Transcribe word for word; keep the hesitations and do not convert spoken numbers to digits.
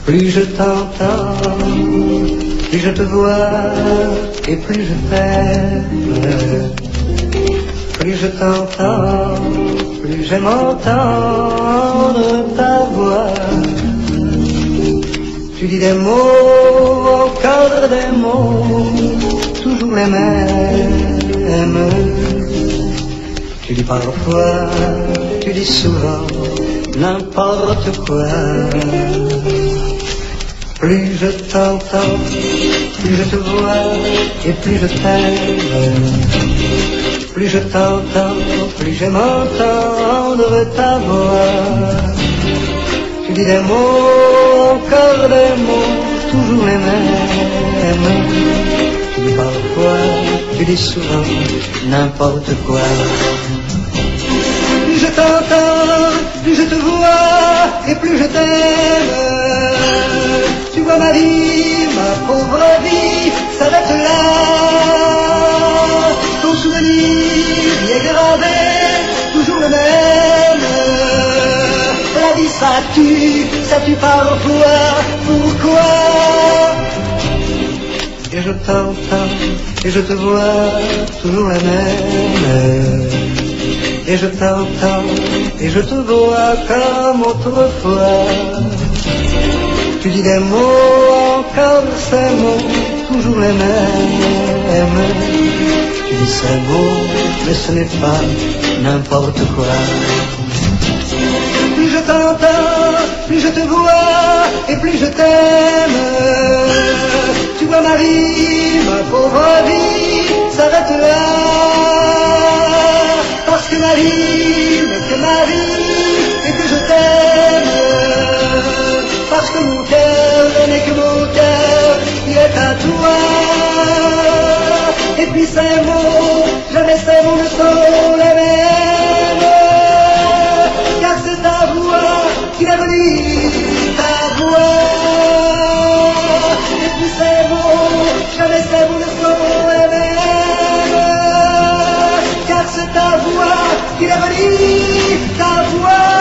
Plus je t'entends, plus je te vois et plus je t'aime. Plus je t'entends, plus j'aime entendre ta voix. Tu dis des mots, encore des mots, toujours les mêmes. Tu dis parfois, tu dis souvent, n'importe quoi. Plus je t'entends, plus je te vois et plus je t'aime. Plus je t'entends, plus j'aime entendre ta voix. Tu dis des mots, encore des mots, toujours les mêmes. Tu dis parfois, tu dis souvent, n'importe quoi. Plus je t'entends, plus je te vois et plus je t'aime. Tu vois ma vie, ma pauvre vie, s'arrête là. Ton souvenir y est gravé, toujours le même. La vie ça tue, ça tue parfois, pourquoi? Et je t'entends, et je te vois, toujours la même. Et je t'entends, et je te vois comme autrefois. Tu dis des mots, encore ces mots, toujours les mêmes. Tu dis ces mots, mais ce n'est pas n'importe quoi. Plus je t'entends, plus je te vois, et plus je t'aime. Tu vois ma vie, ma pauvre vie, s'arrête là. Parce que ma vie n'est que ma vie, et que je t'aime. Parce que mon cœur n'est que mon cœur, il est à toi. Et puis ces mots, jamais ces mots ne sont les mêmes. Car c'est ta voix qui est venue, ta voix. Et puis ces mots, jamais ces mots ne sont les mêmes. Car c'est ta voix qui est venue, ta voix.